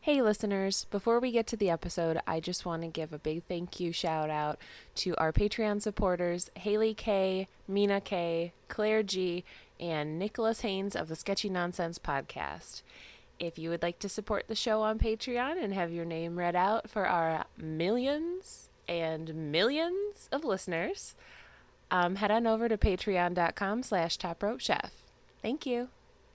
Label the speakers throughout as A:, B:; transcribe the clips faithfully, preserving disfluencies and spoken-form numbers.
A: Hey listeners, before we get to the episode, I just want to give a big thank you shout out to our Patreon supporters, Haley K, Mina K, Claire G, and Nicholas Haynes of the Sketchy Nonsense podcast. If you would like to support the show on Patreon and have your name read out for our millions and millions of listeners, um, head on over to patreon.com slash topropechef. Thank you.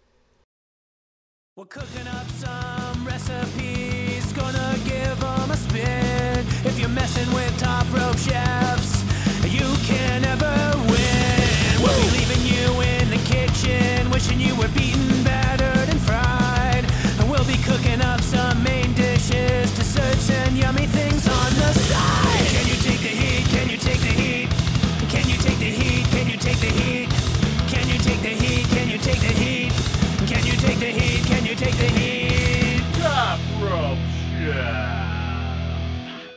B: We're cooking up some recipes, gonna give them a spin. If you're messing with Top Rope Chefs, you can never win. We'll be leaving you in the kitchen, wishing you were beaten, battered, and fried. And we'll be cooking up some main dishes, desserts, and yummy things on the side. Can you take the heat? Can you take the heat? Can you take the heat? Can you take the heat? Can you take the heat? Can you take the heat? Can you take the heat? Can you take the heat? Top Rope Chef.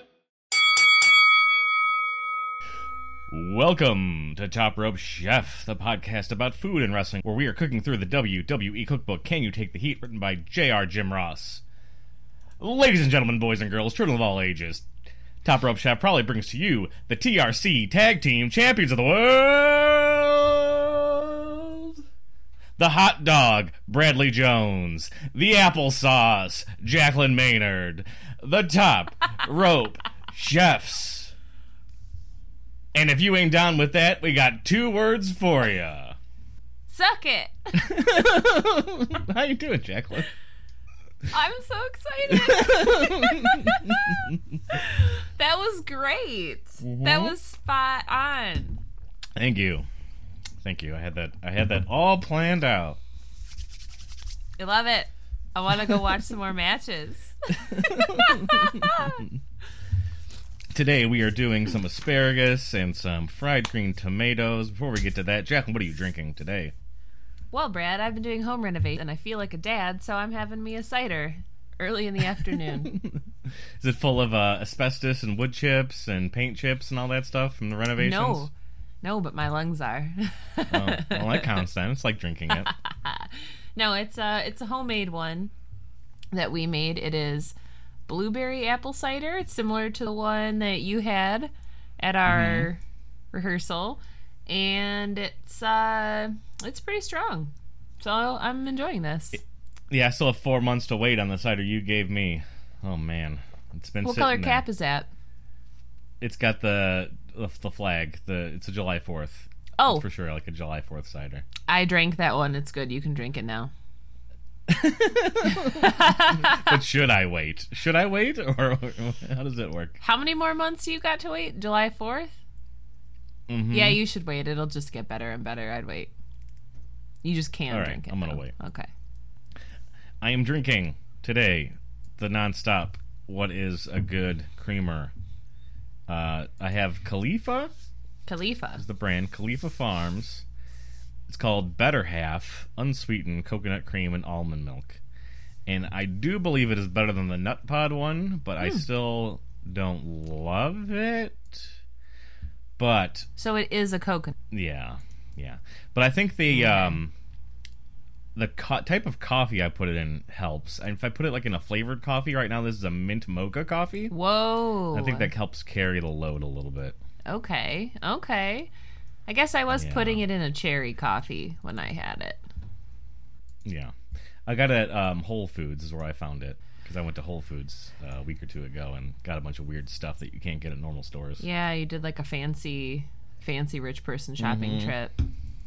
C: Welcome to Top Rope Chef, the podcast about food and wrestling, where we are cooking through the W W E cookbook, Can You Take the Heat, written by J R Jim Ross. Ladies and gentlemen, boys and girls, children of all ages, Top Rope Chef proudly brings to you the T R C Tag Team Champions of the World. The Hot Dog, Bradley Jones. The Applesauce, Jacqueline Maynard. The Top Rope Chefs. And if you ain't down with that, we got two words for you.
D: Suck it.
C: How you doing, Jacqueline?
D: I'm so excited. That was great. Mm-hmm. That was spot on.
C: Thank you. Thank you. I had that I had that all planned out.
D: I love it. I want to go watch some more matches.
C: Today we are doing some asparagus and some fried green tomatoes. Before we get to that, Jacqueline, what are you drinking today?
D: Well, Brad, I've been doing home renovation and I feel like a dad, so I'm having me a cider early in the afternoon.
C: Is it full of uh, asbestos and wood chips and paint chips and all that stuff from the renovations?
D: No. No, but my lungs are.
C: Oh, well, that counts then. It's like drinking it.
D: No, it's a, it's a homemade one that we made. It is blueberry apple cider. It's similar to the one that you had at our mm-hmm. rehearsal. And it's uh, it's pretty strong. So I'm enjoying this.
C: Yeah, I still have four months to wait on the cider you gave me. Oh, man. It's been
D: What
C: sitting
D: color
C: there.
D: cap is that?
C: It's got the... The, the flag. The It's a July fourth.
D: Oh.
C: It's for sure, like a July fourth cider.
D: I drank that one. It's good. You can drink it now.
C: But should I wait? Should I wait? Or, or how does it work?
D: How many more months you got to wait? July fourth?
C: Mm-hmm.
D: Yeah, you should wait. It'll just get better and better. I'd wait. You just can't
C: All right,
D: drink it.
C: I'm going to
D: though.
C: wait.
D: Okay.
C: I am drinking today the Nonstop What is a Good Creamer. Uh, I have Khalifa.
D: Khalifa.
C: Is the brand. Khalifa Farms. It's called Better Half, unsweetened coconut cream and almond milk. And I do believe it is better than the Nut Pod one, but mm. I still don't love it. But...
D: So it is a coconut.
C: Yeah, yeah. But I think the...
D: Okay.
C: um. The co- type of coffee I put it in helps. And if I put it like in a flavored coffee, right now this is a mint mocha coffee.
D: Whoa.
C: I think that helps carry the load a little bit.
D: Okay, okay. I guess I was
C: yeah.
D: putting it in a cherry coffee when I had it.
C: Yeah. I got it at um, Whole Foods is where I found it. Because I went to Whole Foods uh, a week or two ago and got a bunch of weird stuff that you can't get at normal stores.
D: Yeah, you did like a fancy, fancy rich person shopping
C: mm-hmm.
D: trip.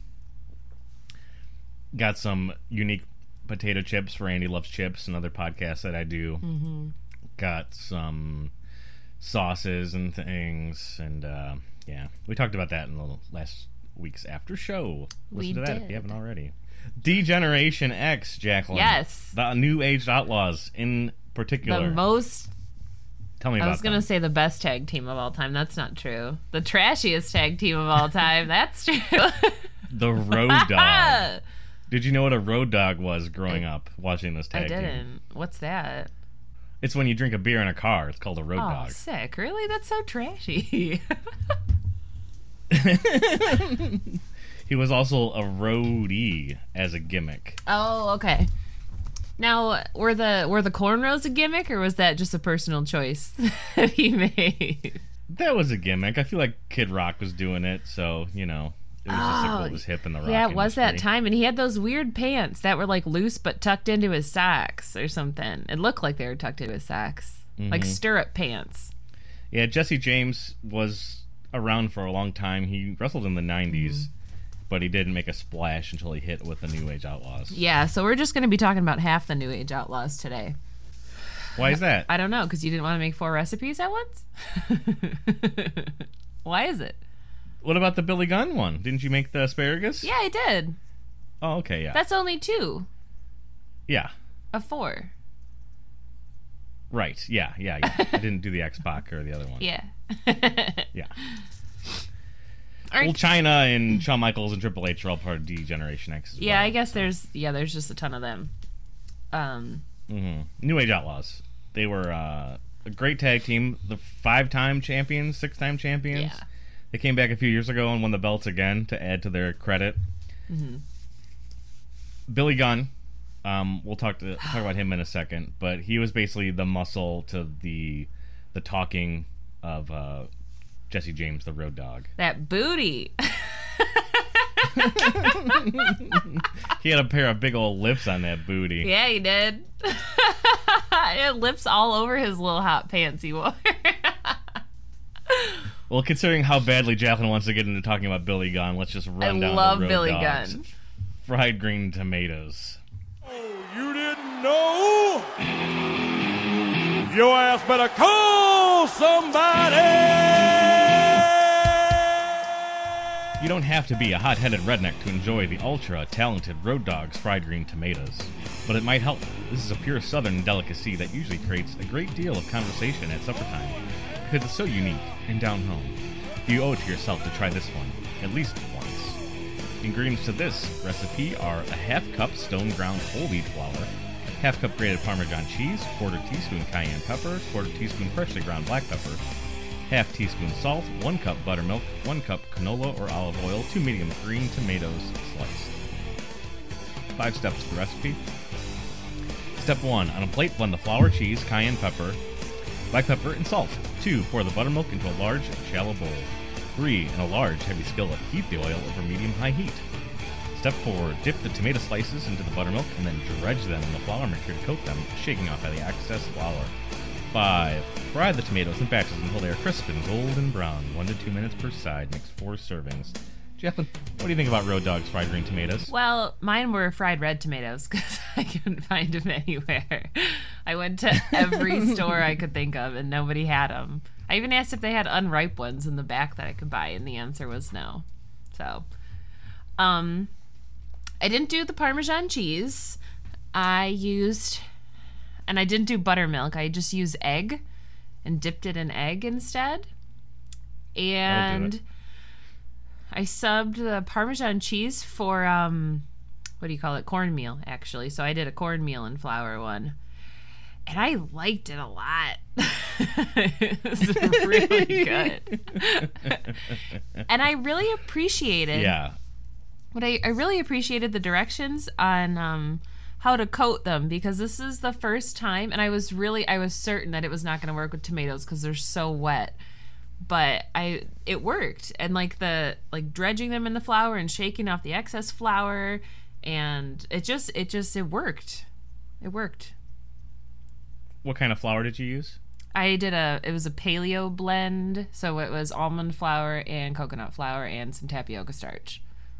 C: Got some unique potato chips for Andy Loves Chips, another podcast that I do.
D: Mm-hmm.
C: Got some sauces and things, and uh, yeah, we talked about that in the last week's after show. Listen
D: we
C: to that
D: did.
C: if you haven't already. D-Generation X, Jacqueline.
D: Yes.
C: The New Aged Outlaws in particular.
D: The most...
C: Tell me
D: I
C: about
D: was going to say the best tag team of all time. That's not true. The trashiest tag team of all time. That's true.
C: The Road Dog. Did you know what a road dog was growing up watching this tag
D: I didn't.
C: team?
D: What's that?
C: It's when you drink a beer in a car. It's called a road
D: oh,
C: dog.
D: Sick. Really? That's so trashy.
C: He was also a roadie as a gimmick.
D: Oh, okay. Now, were the were the cornrows a gimmick, or was that just a personal choice that he made?
C: That was a gimmick. I feel like Kid Rock was doing it, so, you know, it was just like what was hip in the rock
D: Yeah, it was that
C: industry.
D: time, and he had those weird pants that were like loose but tucked into his socks or something. It looked like they were tucked into his socks,
C: Mm-hmm.
D: like stirrup pants.
C: Yeah, Jesse James was around for a long time. He wrestled in the nineties, but he didn't make a splash until he hit with the New Age Outlaws.
D: Yeah, so we're just going to be talking about half the New Age Outlaws today.
C: Why is that?
D: I don't know, because you didn't want to make four recipes at once? Why is it?
C: What about the Billy Gunn one? Didn't you make the asparagus?
D: Yeah, I did.
C: Oh, okay, yeah.
D: That's only two
C: Yeah,
D: of four.
C: right. Yeah, yeah, yeah. I didn't do the X-Pac or the other one.
D: Yeah.
C: Yeah.
D: All right.
C: Well, China and Shawn Michaels and Triple H are all part of D Generation X as
D: Yeah,
C: well.
D: I guess there's yeah, there's just a ton of them. Um,
C: hmm New Age Outlaws. They were uh, a great tag team. The five-time champions, six-time champions.
D: Yeah.
C: They came back a few years ago and won the belts again to add to their credit.
D: Mm-hmm.
C: Billy Gunn. Um, we'll talk to talk about him in a second, but he was basically the muscle to the the talking of uh, Jesse James, the Road Dog.
D: that booty.
C: He had a pair of big old lips on that booty.
D: Yeah, he did. It lips all over his little hot pants he wore.
C: Well, considering how badly Jacqueline wants to get into talking about Billy Gunn, let's just run
D: I
C: down
D: love
C: the Road
D: Billy
C: Dogs.
D: Gunn.
C: Fried green tomatoes.
E: You didn't know? Your ass better call somebody!
C: You don't have to be a hot-headed redneck to enjoy the ultra-talented Road Dogs fried green tomatoes. But it might help. This is a pure southern delicacy that usually creates a great deal of conversation at supper time, because it's so unique and down home. You owe it to yourself to try this one, at least once. Ingredients to this recipe are a half cup stone ground whole wheat flour, half cup grated Parmesan cheese, quarter teaspoon cayenne pepper, quarter teaspoon freshly ground black pepper, half teaspoon salt, one cup buttermilk, one cup canola or olive oil, two medium green tomatoes sliced. Five steps to the recipe. Step one, on a plate blend the flour, cheese, cayenne pepper, black pepper, and salt. Two, pour the buttermilk into a large, shallow bowl. Three, in a large, heavy skillet, heat the oil over medium-high heat. Step four, dip the tomato slices into the buttermilk and then dredge them in the flour mixture to coat them, shaking off any excess flour. Five, fry the tomatoes in batches until they are crisp and golden brown, one to two minutes per side. Mix four servings. Jacqueline, what do you think about Road Dogs fried green tomatoes?
D: Well, mine were fried red tomatoes because I couldn't find them anywhere. I went to every store I could think of and nobody had them. I even asked if they had unripe ones in the back that I could buy, and the answer was no. So, um, I didn't do the Parmesan cheese. I used, and I didn't do buttermilk. I just used egg and dipped it in egg instead. And I subbed the Parmesan cheese for, um, what do you call it? Cornmeal, actually. So I did a cornmeal and flour one. And I liked it a lot. It was really good. And I really appreciated
C: Yeah.
D: what I, I really appreciated the directions on um, how to coat them, because this is the first time, and I was really I was certain that it was not going to work with tomatoes because they're so wet. But I it worked, and like the like dredging them in the flour and shaking off the excess flour, and it just it just it worked. It worked.
C: What kind of flour did you use?
D: I did a, it was a paleo blend, so it was almond flour and coconut flour and some tapioca starch.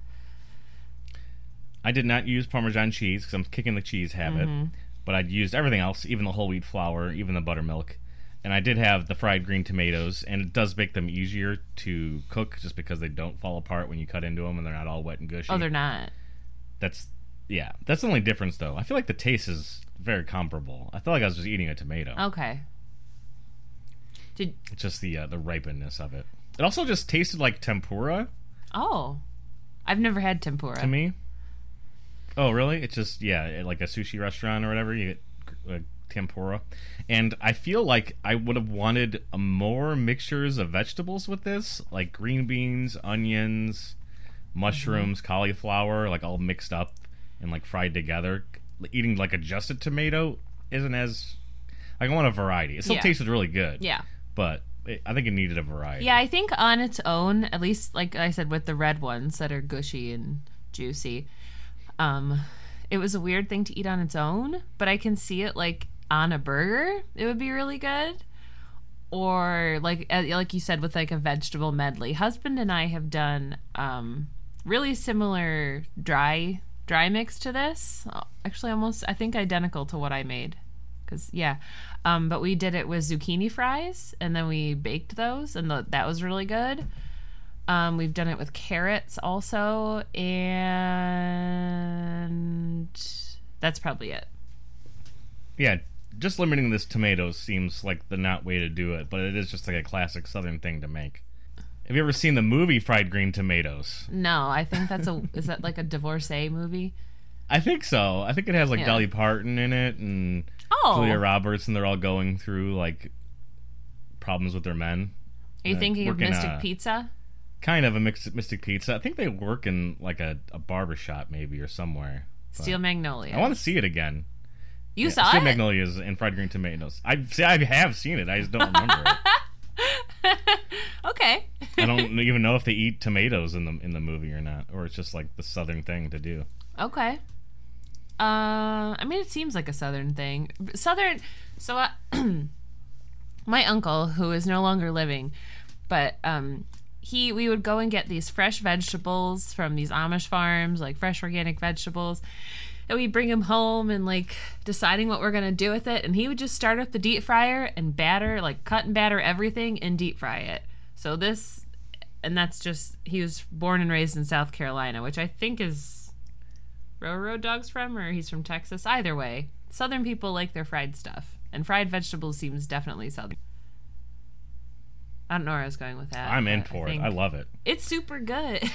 C: I did not use Parmesan cheese because I'm kicking the cheese habit,
D: Mm-hmm.
C: but I'd used everything else, even the whole wheat flour, even the buttermilk. And I did have the fried green tomatoes, and it does make them easier to cook just because they don't fall apart when you cut into them and they're not all wet and gushy.
D: Oh, they're not.
C: That's, yeah, that's the only difference though. I feel like the taste is very comparable. I felt like I was just eating a tomato.
D: Okay. Did
C: It's just the uh, the ripeness of it. It also just tasted like tempura
D: oh, I've never had tempura.
C: to me. Oh, really? It's just, yeah, like a sushi restaurant or whatever, you get uh, tempura. And I feel like I would have wanted a more mixtures of vegetables with this, like green beans, onions, mushrooms,
D: Mm-hmm.
C: cauliflower, like all mixed up and like fried together. eating like a just a tomato isn't as. Like, I want a variety. It still
D: Yeah.
C: tasted really good.
D: Yeah.
C: But it, I think it needed a variety.
D: Yeah, I think on its own, at least like I said with the red ones that are gushy and juicy, um, it was a weird thing to eat on its own, but I can see it like on a burger. It would be really good. Or like uh, like you said with like a vegetable medley. Husband and I have done um, really similar dry dry mix to this. Actually, almost I think identical to what I made. Cause yeah, um, but we did it with zucchini fries, and then we baked those, and the, that was really good. Um, we've done it with carrots also, and that's probably it.
C: Yeah, just limiting this tomatoes seems like the not way to do it, but it is just like a classic Southern thing to make. Have you ever seen the movie Fried Green Tomatoes?
D: No, I think that's a is that like a divorcee movie?
C: I think so. I think it has like
D: Yeah.
C: Dolly Parton in it and
D: Oh,
C: Julia Roberts, and they're all going through like problems with their men.
D: are you
C: uh,
D: thinking of
C: working,
D: Mystic
C: uh,
D: Pizza?
C: Kind of a mix, Mystic Pizza. I think they work in like a, a barber shop maybe or somewhere. But
D: Steel Magnolia.
C: I want to see it again.
D: you
C: Yeah,
D: saw
C: Steel
D: it?
C: Magnolias and Fried Green Tomatoes. I see. I have seen it. I just don't remember it.
D: Okay.
C: I don't even know if they eat tomatoes in the in the movie or not, or it's just like the Southern thing to do.
D: Okay. Uh, I mean, it seems like a Southern thing. Southern. So, uh, my uncle, who is no longer living, but um, he we would go and get these fresh vegetables from these Amish farms, like fresh organic vegetables, and we bring them home and like deciding what we're gonna do with it. And he would just start up the deep fryer and batter, like cut and batter everything and deep fry it. So this, and that's just he was born and raised in South Carolina, which I think is. Railroad Dog's from, or he's from Texas. Either way, Southern people like their fried stuff, and fried vegetables seems definitely Southern. I don't know where I was going with that.
C: I'm in
D: but
C: for
D: I
C: it.
D: think
C: I love it.
D: It's super good.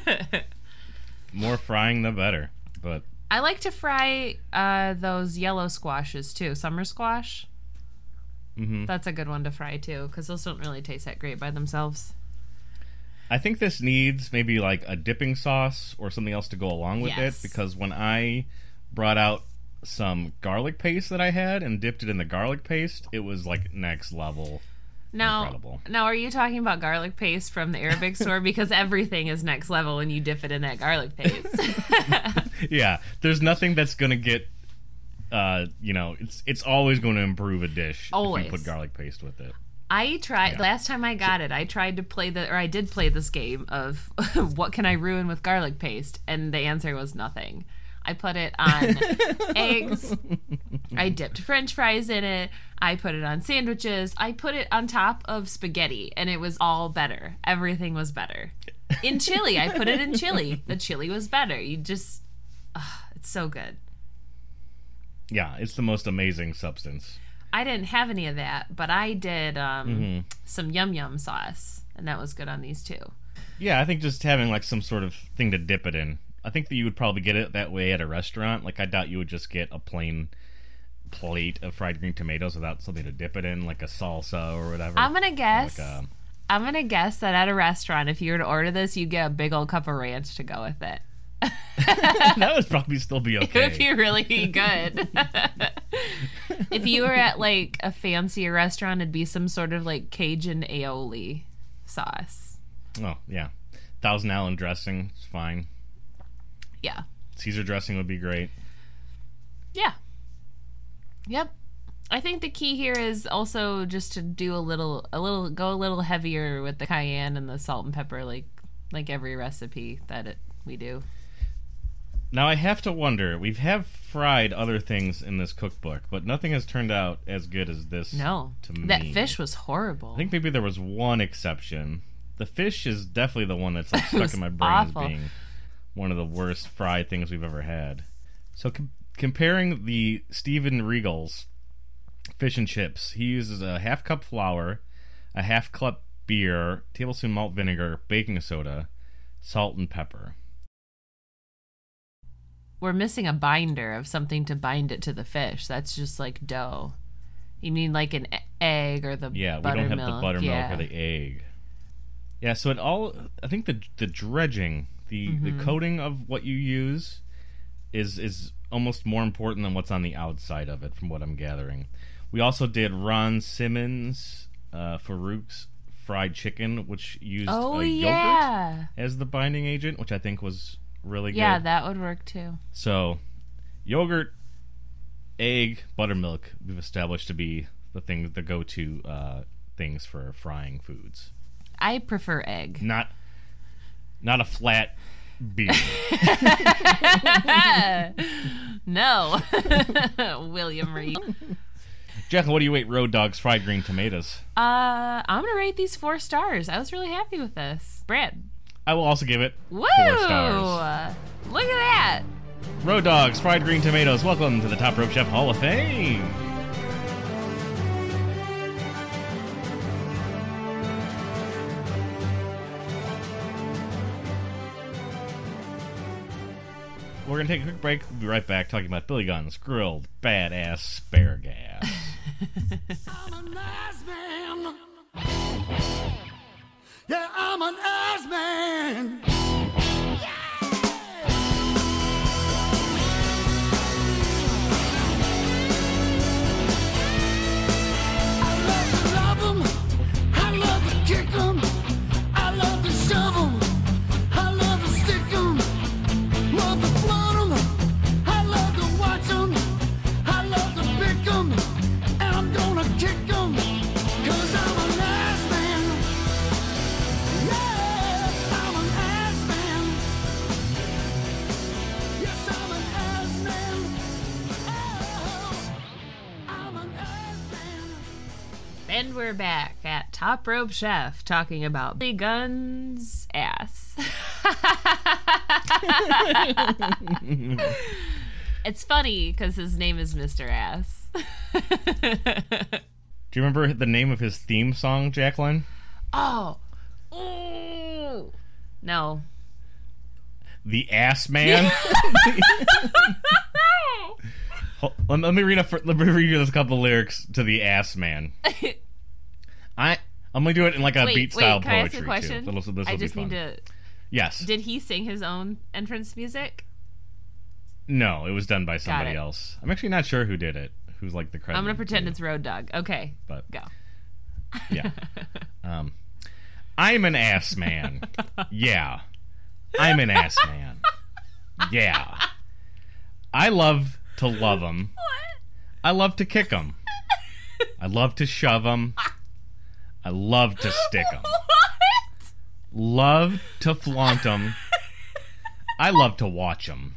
C: More frying, the better. But
D: I like to fry uh, those yellow squashes too. Summer squash.
C: mhm.
D: That's a good one to fry too, because those don't really taste that great by themselves.
C: I think this needs maybe like a dipping sauce or something else to go along with
D: Yes.
C: it, because when I brought out some garlic paste that I had and dipped it in the garlic paste, it was like next level.
D: Now,
C: Incredible.
D: now, are you talking about garlic paste from the Arabic store? Because everything is next level when you dip it in that garlic paste.
C: Yeah, there's nothing that's gonna get. Uh, you know, it's it's always going to improve a dish
D: Always.
C: if you put garlic paste with it.
D: I tried
C: Yeah.
D: last time I got it. I tried to play the, or I did play this game of what can I ruin with garlic paste, and the answer was nothing. I put it on eggs. I dipped French fries in it. I put it on sandwiches. I put it on top of spaghetti, and it was all better. Everything was better. In chili, I put it in chili. The chili was better. You just, ugh, it's so good.
C: Yeah, it's the most amazing substance.
D: I didn't have any of that, but I did um,
C: Mm-hmm.
D: some yum yum sauce, and that was good on these too.
C: Yeah, I think just having like some sort of thing to dip it in. I think that you would probably get it that way at a restaurant. Like, I doubt you would just get a plain plate of fried green tomatoes without something to dip it in, like a salsa or whatever.
D: I'm gonna
C: Or
D: guess.
C: Like a,
D: I'm gonna guess that at a restaurant, if you were to order this, you'd get a big old cup of ranch to go with it.
C: that would probably still be
D: It would
C: okay.
D: be really good. If you were at like a fancier restaurant, it'd be some sort of like Cajun aioli sauce.
C: Oh, yeah. Thousand Island dressing is fine.
D: Yeah.
C: Caesar dressing would be great.
D: Yeah. Yep. I think the key here is also just to do a little, a little, go a little heavier with the cayenne and the salt and pepper, like, like every recipe that it, we do.
C: Now, I have to wonder, we have fried other things in this cookbook, but nothing has turned out as good as this
D: No,
C: to
D: that
C: me.
D: fish was horrible.
C: I think maybe there was one exception. The fish is definitely the one that's like
D: It
C: stuck
D: was
C: in my brain
D: awful.
C: as being one of the worst fried things we've ever had. So com- comparing the Stephen Regal's fish and chips, he uses a half cup flour, a half cup beer, tablespoon malt vinegar, baking soda, salt, and pepper.
D: We're missing a binder of something to bind it to the fish. That's just like dough. You mean like an e- egg or the
C: Yeah, we
D: buttermilk?
C: don't have the buttermilk
D: yeah.
C: or the egg. Yeah, so it all, I think the the dredging, the,
D: Mm-hmm.
C: the coating of what you use is is almost more important than what's on the outside of it, from what I'm gathering. We also did Ron Simmons, uh, Farouk's fried chicken, which used
D: Oh
C: uh, yogurt
D: yeah.
C: as the binding agent, which I think was really good.
D: Yeah, that would work too.
C: So, yogurt, egg, buttermilk, we've established to be the thing, the go-to uh, things for frying foods.
D: I prefer egg.
C: Not, not a flat beer.
D: No. William Reed.
C: Jacqueline, what do you rate Road Dog's fried green tomatoes?
D: Uh, I'm gonna rate these four stars. I was really happy with this. Brad.
C: I will also give it
D: Woo!
C: four stars.
D: Look at that.
C: Road Dog's fried green tomatoes. Welcome to the Top Rope Chef Hall of Fame. We're going to take a quick break. We'll be right back talking about Billy Gunn's grilled badass asparagus.
B: I'm an ass man. Yeah, I'm an ass man. I love to love 'em. I love to kick 'em. I love to shove 'em. I love to stick 'em. Love to float 'em. I love to watch 'em. I love to pick 'em. And I'm gonna kick 'em. 'Cause I'm an ass man. Yeah, I'm an ass man. Yes, I'm an ass man. Oh, I'm an ass man.
D: And we're back at Top Rope Chef talking about Billy Gunn's ass. It's funny because his name is Mister Ass.
C: Do you remember the name of his theme song, Jacqueline?
D: Oh. Ooh. No.
C: The Ass Man? Hold- let, let me read a, fir- let me read you a couple lyrics to The Ass Man. I I'm gonna do it in like a
D: wait,
C: beat
D: wait,
C: style
D: can I
C: poetry
D: ask a question?
C: too. This will- this will
D: I
C: be
D: just
C: fun.
D: need to...
C: Yes.
D: Did he sing his own entrance music?
C: No, it was done by somebody
D: it.
C: else. I'm actually not sure who did it. Who's like the credit?
D: I'm going to pretend
C: to,
D: it's Road Dog. Okay,
C: But
D: go.
C: yeah. um, I'm an ass man. Yeah. I'm an ass man. Yeah. I love to love 'em.
D: What?
C: I love to kick 'em. I love to shove 'em. I love to stick 'em.
D: What?
C: Love to flaunt 'em. I love to watch 'em.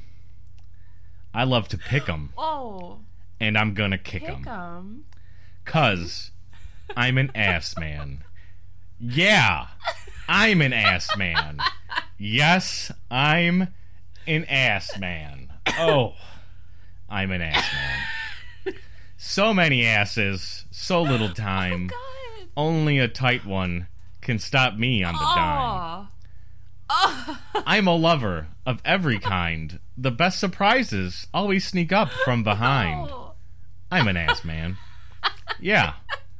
C: I love to pick 'em.
D: Oh,
C: And I'm gonna kick 'em.
D: pick 'em.
C: 'Cause I'm an ass man. Yeah, I'm an ass man. Yes, I'm an ass man. Oh, I'm an ass man. So many asses, so little time.
D: God.
C: Only a tight one can stop me on the dime.
D: Oh.
C: I'm a lover of every kind. The best surprises always sneak up from behind.
D: Oh.
C: I'm an ass man. Yeah.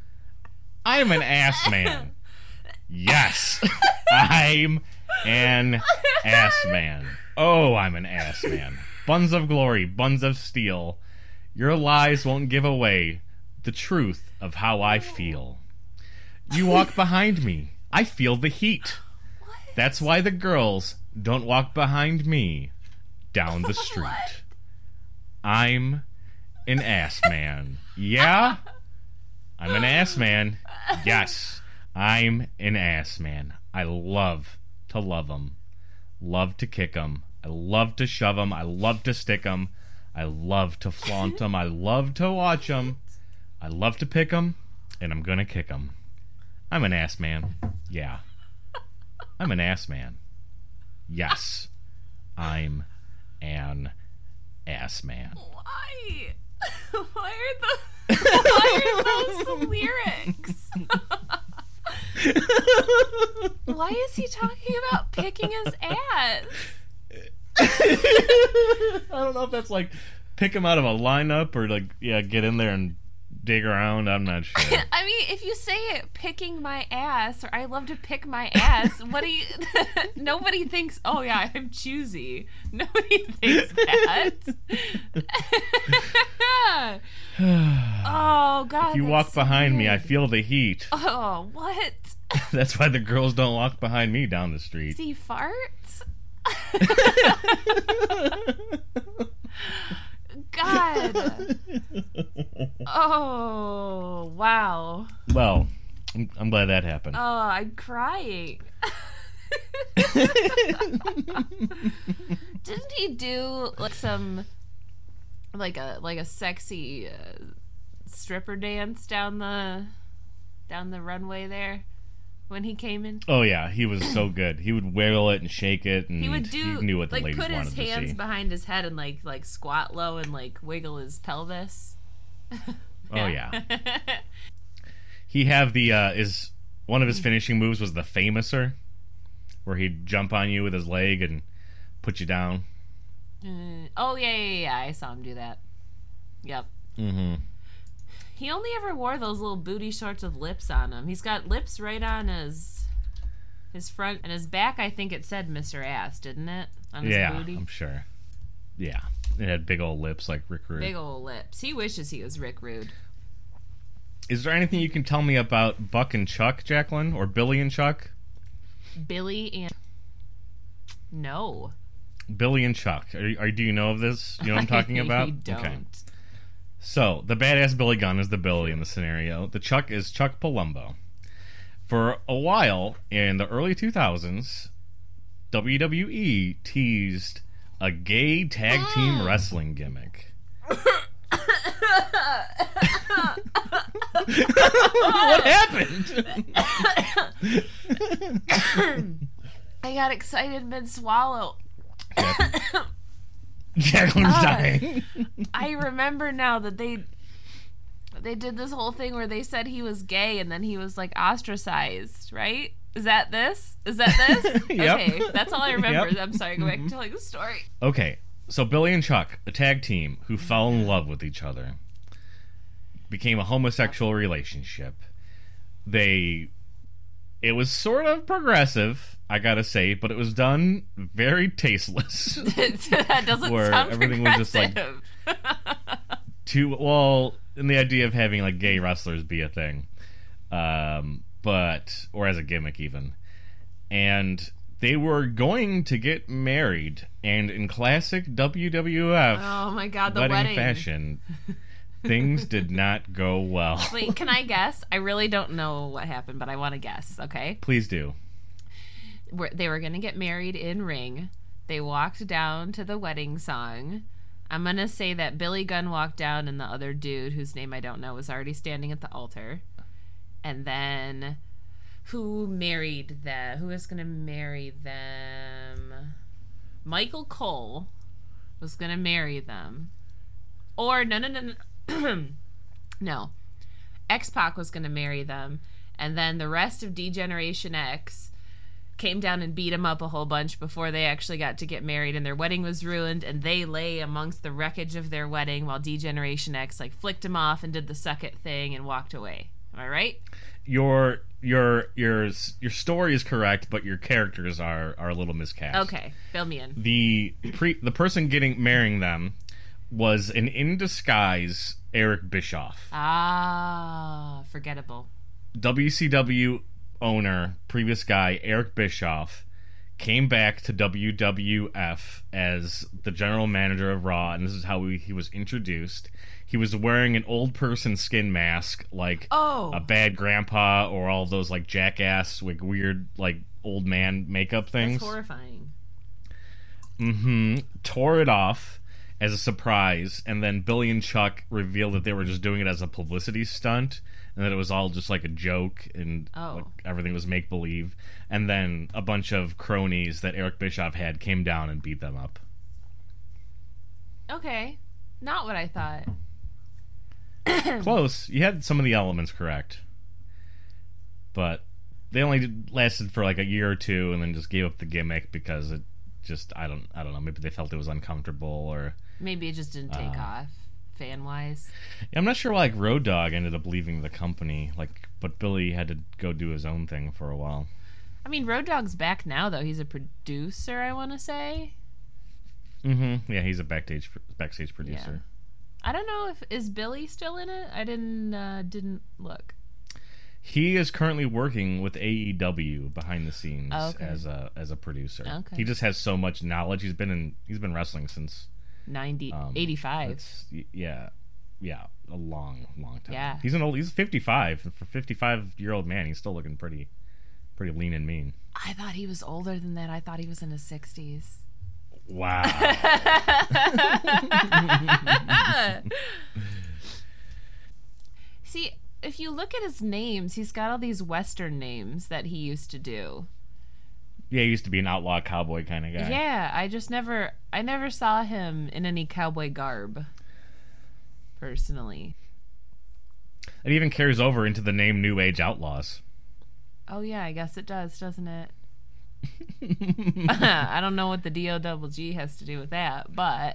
C: I'm an ass man. Yes. I'm an ass man. Oh, I'm an ass man. Buns of glory, buns of steel. Your lies won't give away the truth of how I feel. You walk behind me. I feel the heat. That's why the girls don't walk behind me down the street.
D: What?
C: I'm an ass man. Yeah? I'm an ass man. Yes, I'm an ass man. I love to love 'em. Love to kick 'em. I love to shove 'em. I love to stick 'em. I love to flaunt 'em. I love to watch 'em. I love to pick 'em. And I'm gonna kick 'em. I'm an ass man. Yeah. I'm an ass man. Yes. I'm an ass man.
D: Why? Why are those? Why are those lyrics? Why is he talking about picking his ass?
C: I don't know if that's like pick him out of a lineup or like, yeah, get in there and dig around? I'm not sure.
D: I mean, if you say it, picking my ass, or I love to pick my ass, what do you... Nobody thinks, oh yeah, I'm choosy. Nobody thinks that. Oh, God.
C: If you
D: that's
C: walk
D: so
C: behind me, I
D: weird.
C: feel the heat.
D: Oh, what?
C: That's why the girls don't walk behind me down the street.
D: See farts? God. Oh, wow.
C: Well, I'm, I'm glad that happened.
D: Oh, I'm crying. Didn't he do like some like a like a sexy uh, stripper dance down the down the runway there when he came in?
C: Oh yeah, he was so good. He would wiggle it and shake it, and
D: He would do
C: he knew what the
D: like
C: ladies
D: put his
C: wanted to
D: hands
C: see.
D: behind his head and like like squat low and like wiggle his pelvis.
C: Oh yeah. He have the uh is one of his finishing moves was the famouser, where he'd jump on you with his leg and put you down.
D: Uh, oh yeah, yeah, yeah. I saw him do that. Yep.
C: Mm-hmm.
D: He only ever wore those little booty shorts with lips on him. He's got lips right on his his front and his back. I think it said Mister Ass, didn't it? On his
C: Yeah,
D: booty.
C: I'm sure. Yeah, it had big old lips like Rick Rude.
D: Big old lips. He wishes he was Rick Rude.
C: Is there anything you can tell me about Buck and Chuck, Jacqueline, or Billy and Chuck?
D: Billy and no.
C: Billy and Chuck. Are, are, do you know of this? You know what I'm talking about?
D: I don't.
C: Okay. So, the badass Billy Gunn is the Billy in the scenario. The Chuck is Chuck Palumbo. For a while, in the early two thousands, W W E teased a gay tag team wrestling gimmick. What happened?
D: I got excited mid-swallow.
C: Jacqueline's
D: Ah.
C: dying.
D: I remember now that they they did this whole thing where they said he was gay and then he was like ostracized, right? Is that this? Is that this?
C: Yep.
D: Okay, that's all I remember.
C: Yep.
D: I'm sorry, go back to telling the story.
C: Okay, so Billy and Chuck, a tag team who fell in love with each other, became a homosexual relationship. They, it was sort of progressive, I gotta say, but it was done very tasteless.
D: That doesn't
C: Where
D: sound
C: everything was just, like,
D: progressive.
C: Too well, in the idea of having like gay wrestlers be a thing, um, but or as a gimmick even, and they were going to get married, and in classic W W F
D: Oh my god, the
C: wedding,
D: wedding.
C: fashion, things did not go well.
D: Wait, can I guess? I really don't know what happened, but I want to guess, okay?
C: Please do.
D: Where they were going to get married in ring. They walked down to the wedding song. I'm going to say that Billy Gunn walked down and the other dude, whose name I don't know, was already standing at the altar. And then who married them? Who was going to marry them? Michael Cole was going to marry them. Or, no, no, no, no. No. X-Pac was going to marry them. And then the rest of D-Generation X came down and beat him up a whole bunch before they actually got to get married, and their wedding was ruined, and they lay amongst the wreckage of their wedding while D-Generation X like flicked him off and did the suck it thing and walked away. Am I right?
C: Your your your your story is correct, but your characters are are a little miscast.
D: Okay, fill me in.
C: The pre the person getting marrying them was an in disguise Eric Bischoff.
D: Ah, forgettable.
C: W C W owner, previous guy, Eric Bischoff, came back to W W F as the general manager of Raw, and this is how he, he was introduced. He was wearing an old person skin mask, like
D: Oh.
C: a bad grandpa or all those like jackass, like weird, like old man makeup things.
D: That's horrifying.
C: Mm-hmm. Tore it off as a surprise, and then Billy and Chuck revealed that they were just doing it as a publicity stunt, and that it was all just like a joke, and
D: Oh.
C: like, everything was make-believe. And then a bunch of cronies that Eric Bischoff had came down and beat them up.
D: Okay, not what I thought.
C: Close. You had some of the elements correct. But they only did, lasted for like a year or two, and then just gave up the gimmick because it just, I don't I don't know, maybe they felt it was uncomfortable, or
D: Maybe it just didn't take
C: Uh,
D: off. fan wise.
C: Yeah, I'm not sure why like Road Dogg ended up leaving the company, like, but Billy had to go do his own thing for a while.
D: I mean, Road Dogg's back now, though. He's a producer, I want to say.
C: Mm-hmm. Yeah, he's a backstage backstage producer.
D: Yeah. I don't know if is Billy still in it. I didn't uh, didn't look.
C: He is currently working with A E W behind the scenes
D: Oh, okay.
C: as a as a producer.
D: Okay.
C: He just has so much knowledge. He's been in he's been wrestling since
D: ninety,
C: um,
D: eighty-five.
C: it's- y- Yeah, yeah, a long, long time.
D: Yeah.
C: He's an old. He's fifty-five. For fifty-five year old man, he's still looking pretty, pretty lean and mean.
D: I thought he was older than that. I thought he was in his sixties.
C: Wow.
D: See, if you look at his names, he's got all these Western names that he used to do.
C: Yeah, he used to be an outlaw cowboy kind of guy.
D: Yeah, I just never, I never saw him in any cowboy garb. Personally.
C: It even carries over into the name New Age Outlaws.
D: Oh yeah, I guess it does, doesn't it? I don't know what the D O double G has to do with that, but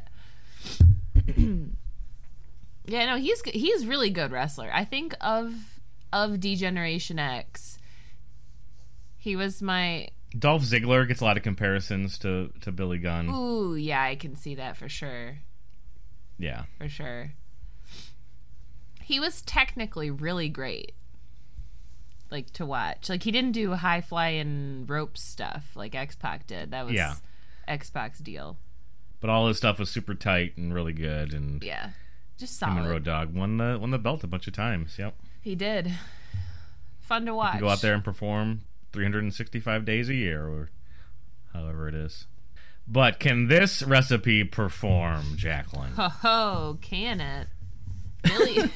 D: yeah, no, he's he's really good wrestler. I think of of D-Generation X, he was my
C: Dolph Ziggler gets a lot of comparisons to, to Billy Gunn.
D: ooh yeah, I can see that for sure,
C: Yeah.
D: for sure. He was technically really great. Like, to watch. Like, he didn't do high flying rope stuff like X-Pac did. That was
C: Yeah.
D: X-Pac's deal.
C: But all his stuff was super tight and really good, and
D: Yeah. Just
C: him and
D: solid.
C: Road Dogg won the won the belt a bunch of times. Yep.
D: He did. Fun to watch.
C: Go out there and perform three hundred sixty-five days a year, or however it is. But can this recipe perform, Jacqueline?
D: Ho ho, can it? Billy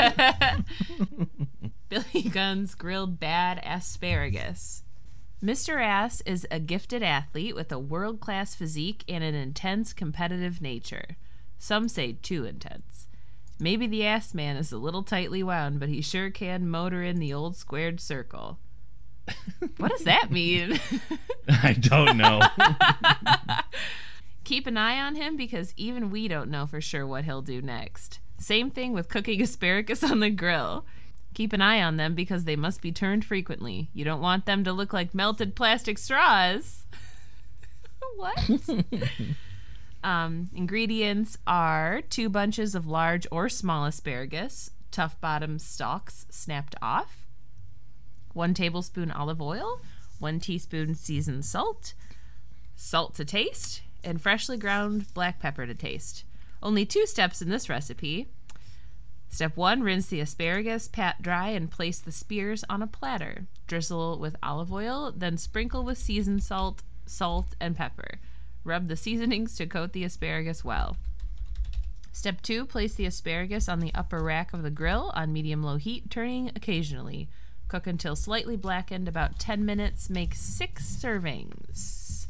D: Billy Gunn's grilled bad asparagus. Mister Ass is a gifted athlete with a world-class physique and an intense competitive nature. Some say too intense. Maybe the ass man is a little tightly wound, but he sure can motor in the old squared circle. What does that mean?
C: I don't know.
D: Keep an eye on him because even we don't know for sure what he'll do next. Same thing with cooking asparagus on the grill. Keep an eye on them because they must be turned frequently. You don't want them to look like melted plastic straws. What? um, ingredients are two bunches of large or small asparagus, tough bottom stalks snapped off, one tablespoon olive oil, one teaspoon seasoned salt, salt to taste, and freshly ground black pepper to taste. Only two steps in this recipe. Step one, rinse the asparagus, pat dry, and place the spears on a platter. Drizzle with olive oil, then sprinkle with seasoned salt, salt, and pepper. Rub the seasonings to coat the asparagus well. Step two, place the asparagus on the upper rack of the grill on medium-low heat, turning occasionally. Cook until slightly blackened, about ten minutes. Make six servings.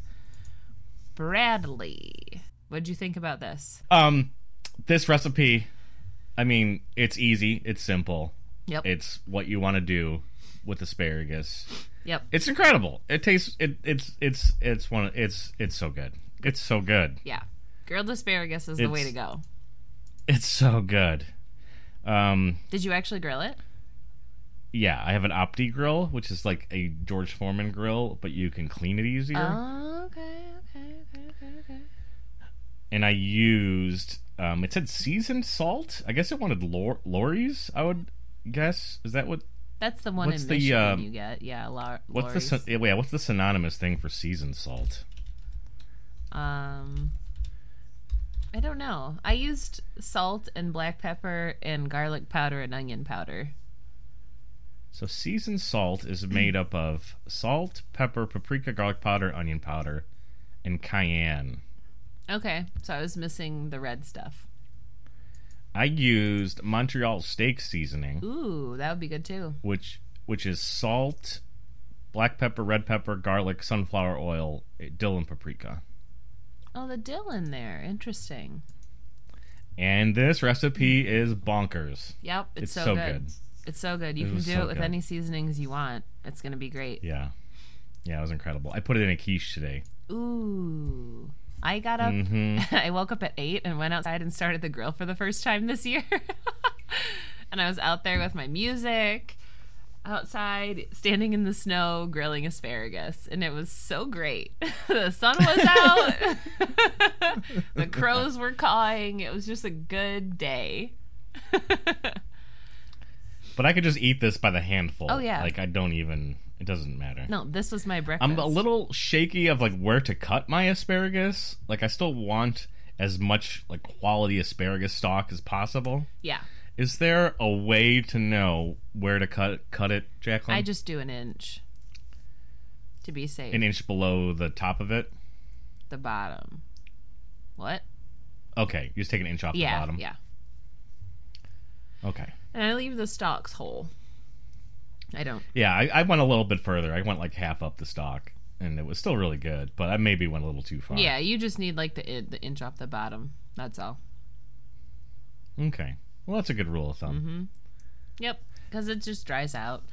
D: Bradley, what'd you think about this?
C: Um, this recipe, I mean, it's easy. It's simple.
D: Yep.
C: It's what you want to do with asparagus.
D: Yep.
C: It's incredible. It tastes. It. It's. It's. It's one. It's. It's so good. It's so good.
D: Yeah. Grilled asparagus is the way to
C: It's-
D: go.
C: It's so good. Um.
D: Did you actually grill it?
C: Yeah, I have an Opti grill, which is like a George Foreman grill, but you can clean it easier.
D: Oh, okay, okay, okay, okay, okay.
C: And I used. Um, it said seasoned salt. I guess it wanted Lor- Lori's. I would guess. Is that what?
D: That's the one
C: What's
D: in
C: the,
D: Michigan
C: um,
D: you get. Yeah, la-
C: What's
D: Lori's.
C: the? syn- Yeah, what's the synonymous thing for seasoned salt?
D: Um, I don't know. I used salt and black pepper and garlic powder and onion powder.
C: So seasoned salt is made up of salt, pepper, paprika, garlic powder, onion powder, and cayenne.
D: Okay, so I was missing the red stuff.
C: I used Montreal steak seasoning,
D: Ooh, that would be good too.
C: which which is salt, black pepper, red pepper, garlic, sunflower oil, dill, and paprika.
D: Oh, the dill in there. Interesting.
C: And this recipe is bonkers.
D: Yep, it's,
C: It's
D: so,
C: so
D: good.
C: good.
D: It's so good. You
C: It
D: can
C: was
D: do
C: so
D: it with
C: good.
D: any seasonings you want. It's going to be great.
C: Yeah. Yeah, it was incredible. I put it in a quiche today.
D: Ooh. I got up,
C: Mm-hmm.
D: I woke up at eight and went outside and started the grill for the first time this year. And I was out there with my music, outside, standing in the snow, grilling asparagus. And it was so great. The sun was out. The crows were cawing. It was just a good day.
C: But I could just eat this by the handful.
D: Oh, yeah.
C: Like, I don't even... It doesn't matter.
D: No, this was my breakfast.
C: I'm a little shaky of, like, where to cut my asparagus. Like, I still want as much, like, quality asparagus stock as possible.
D: Yeah.
C: Is there a way to know where to cut cut it, Jacqueline?
D: I just do an inch to be safe.
C: An inch below the top of it?
D: The bottom. What?
C: Okay, you just take an inch off
D: Yeah,
C: the bottom.
D: yeah.
C: Okay.
D: And I leave the stalks whole. I don't.
C: Yeah, I, I went a little bit further. I went like half up the stalk, and it was still really good, but I maybe went a little too far.
D: Yeah, you just need like the in- the inch off the bottom. That's all.
C: Okay. Well, that's a good rule of thumb.
D: Mm-hmm. Yep, because it just dries out.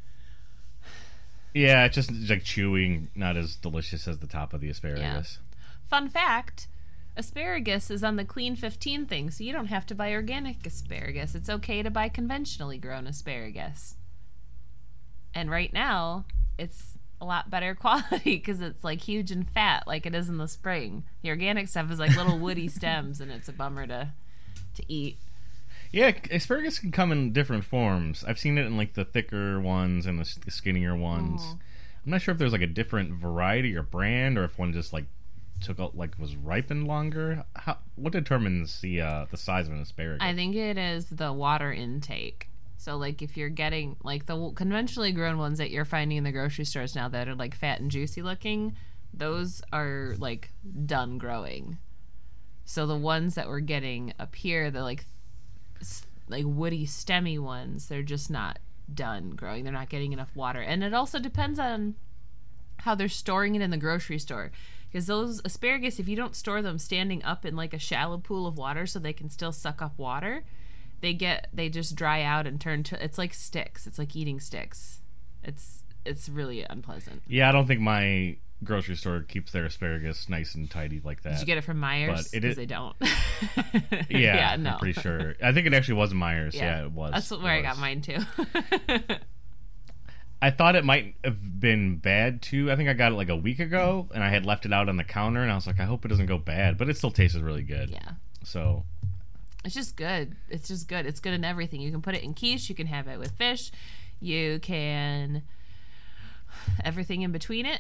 C: Yeah, it's just it's like chewing, not as delicious as the top of the asparagus.
D: Fun fact: asparagus is on the Clean fifteen thing, so you don't have to buy organic asparagus. It's okay to buy conventionally grown asparagus. And right now, it's a lot better quality because it's like huge and fat, like it is in the spring. The organic stuff is like little woody stems, and it's a bummer to to eat.
C: Yeah, asparagus can come in different forms. I've seen it in like the thicker ones and the, the skinnier ones.
D: Oh.
C: I'm not sure if there's like a different variety or brand, or if one just like took out like was ripened longer. How, what determines the uh, the size of an asparagus?
D: I think it is the water intake. So, like, if you're getting, like, the conventionally grown ones that you're finding in the grocery stores now that are, like, fat and juicy looking, those are, like, done growing. So the ones that we're getting up here, the, like, s- like woody, stemmy ones, they're just not done growing. They're not getting enough water. And it also depends on how they're storing it in the grocery store. Because those asparagus, if you don't store them standing up in, like, a shallow pool of water so they can still suck up water... They get they just dry out and turn to it's like sticks. It's like eating sticks. It's it's really unpleasant.
C: Yeah, I don't think my grocery store keeps their asparagus nice and tidy like that.
D: Did you get it from Myers?
C: But it
D: Because
C: is-
D: they don't.
C: Yeah,
D: yeah, no.
C: I'm pretty sure. I think it actually was Myers. Yeah, it was.
D: That's
C: It
D: where I
C: was.
D: got mine too.
C: I thought it might have been bad too. I think I got it like a week ago, and I had left it out on the counter, and I was like, I hope it doesn't go bad, but it still tasted really good.
D: Yeah.
C: So
D: It's just good. It's just good. It's good in everything. You can put it in quiche. You can have it with fish. You can... Everything in between it.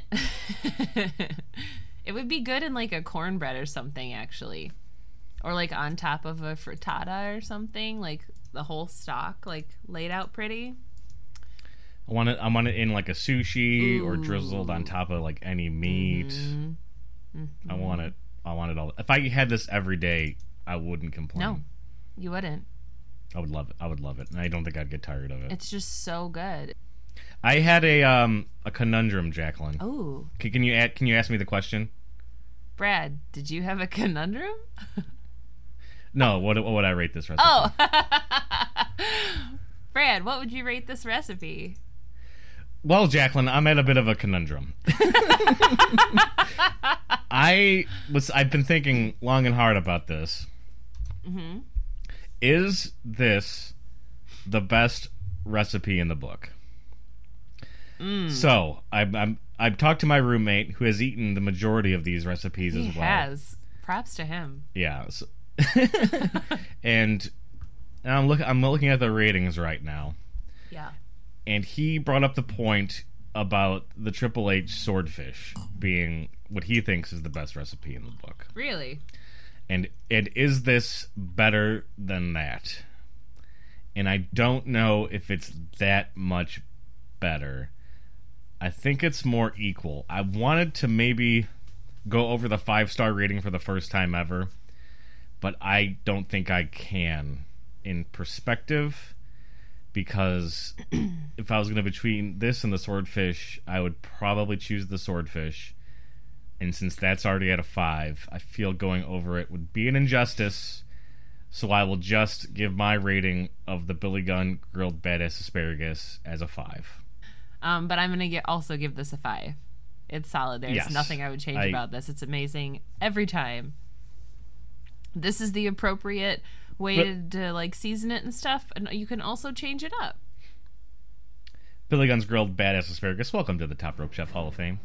D: It would be good in like a cornbread or something, actually. Or like on top of a frittata or something. Like the whole stock, like laid out pretty.
C: I want it. I want it in like a sushi or
D: Ooh.
C: drizzled on top of like any meat.
D: Mm-hmm.
C: I want it. I want it all. If I had this every day, I wouldn't complain.
D: No, you wouldn't.
C: I would love it. I would love it, and I don't think I'd get tired of it.
D: It's just so good.
C: I had a um a conundrum, Jacqueline.
D: Oh,
C: Can, can you add, Can you ask me the question?
D: Brad, did you have a conundrum?
C: No. What, what would I rate this recipe?
D: Oh, Brad, what would you rate this recipe?
C: Well, Jacqueline, I'm at a bit of a conundrum. I was. I've been thinking long and hard about this.
D: Mm-hmm.
C: Is this the best recipe in the book?
D: Mm.
C: So I've I'm, I've talked to my roommate who has eaten the majority of these recipes
D: He
C: as well.
D: has. Props to him.
C: Yeah. So and, and I'm look I'm looking at the ratings right now,
D: Yeah.
C: and he brought up the point about the Triple H swordfish being what he thinks is the best recipe in the book.
D: Really?
C: And and is this better than that? And I don't know if it's that much better. I think it's more equal. I wanted to maybe go over the five-star rating for the first time ever, but I don't think I can in perspective, because if I was going to between this and the swordfish, I would probably choose the swordfish. And since that's already at a five, I feel going over it would be an injustice. So I will just give my rating of the Billy Gunn grilled badass asparagus as a five.
D: Um, but I'm gonna get also give this a five. It's solid. There's
C: Yes.
D: nothing I would change
C: I-
D: about this. It's amazing every time. This is the appropriate way
C: But-
D: to, to like season it and stuff, and you can also change it up.
C: Billy Gunn's grilled badass asparagus. Welcome to the Top Rope Chef Hall of Fame.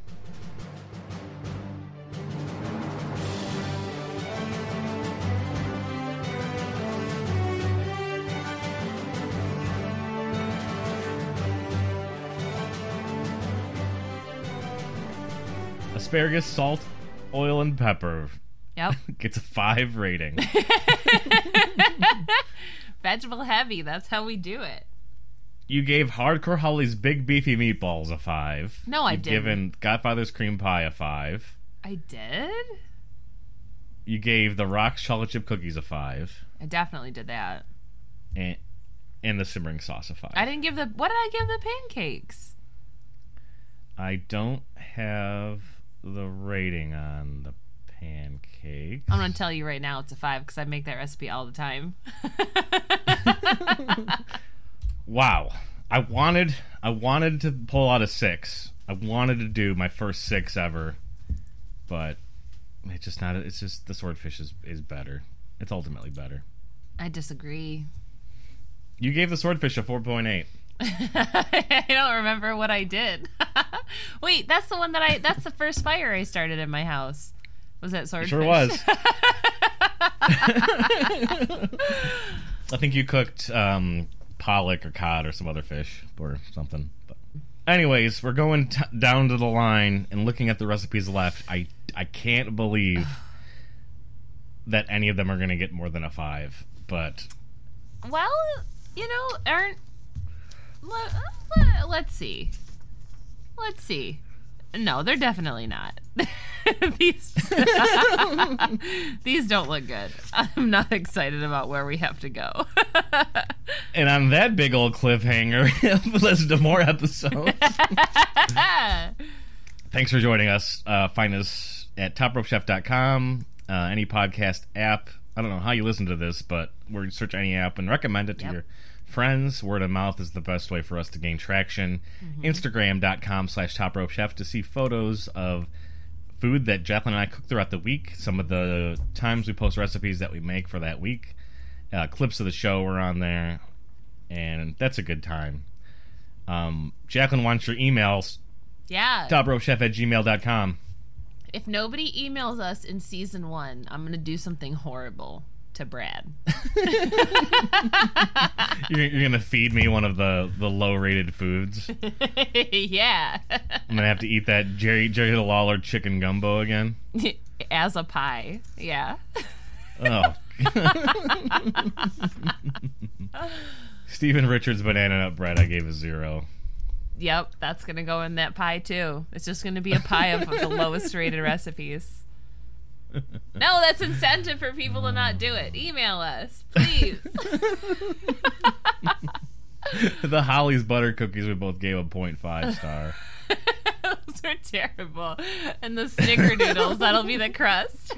C: Asparagus, salt, oil, and pepper
D: Yep.
C: gets a five rating.
D: Vegetable heavy. That's how we do it.
C: You gave Hardcore Holly's Big Beefy Meatballs a five.
D: No, I
C: You've
D: didn't.
C: given Godfather's Cream Pie a five.
D: I did?
C: You gave the Rock's Chocolate Chip Cookies a five.
D: I definitely did that.
C: And, and the Simmering Sauce a five.
D: I didn't give the... What did I give the pancakes?
C: I don't have the rating on the pancakes.
D: I'm going to tell you right now it's a five because I make that recipe all the time.
C: Wow. I wanted I wanted to pull out a six. I wanted to do my first six ever. But it's just not it's just the swordfish is, is better. It's ultimately better.
D: I disagree.
C: You gave the swordfish a four point eight.
D: I don't remember what I did. Wait, that's the one that I... That's the first fire I started in my house. Was that swordfish?
C: Sure was. I think you cooked um, pollock or cod or some other fish or something. But anyways, we're going t- down to the line and looking at the recipes left. I I can't believe that any of them are going to get more than a five. But
D: Well, you know, aren't... Let, let, let's see. Let's see. No, they're definitely not. these these don't look good. I'm not excited about where we have to go.
C: and on that big old cliffhanger, listen to more episodes. Thanks for joining us. Uh, find us at top rope chef dot com, uh, any podcast app. I don't know how you listen to this, but we're search any app and recommend it to
D: Yep.
C: your friends. Word of mouth is the best way for us to gain traction. Mm-hmm. Instagram dot com slash top rope chef to see photos of food that Jacqueline and I cook throughout the week. Some of the times we post recipes that we make for that week. Uh, clips of the show are on there, and that's a good time. Um, Jacqueline wants your emails.
D: Yeah.
C: top rope chef at gmail dot com.
D: If nobody emails us in season one, I'm going to do something horrible to Brad.
C: You're, you're going to feed me one of the, the low-rated foods.
D: Yeah.
C: I'm going to have to eat that Jerry Jerry Lawler chicken gumbo again.
D: As a pie. Yeah.
C: Oh. Stephen Richards banana nut bread I gave a zero.
D: Yep, that's going to go in that pie too. It's just going to be a pie of the lowest rated recipes. No, that's incentive for people to not do it. Email us, please.
C: The Holly's butter cookies we both gave a point five star.
D: Those are terrible. And the snickerdoodles, that'll be the crust.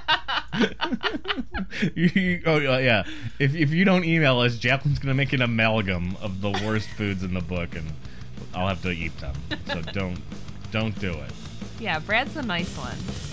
C: you, you, oh yeah, if if you don't email us, Jacqueline's gonna make an amalgam of the worst foods in the book, and I'll have to eat them. So don't don't do it.
D: Yeah, Brad's the nice one.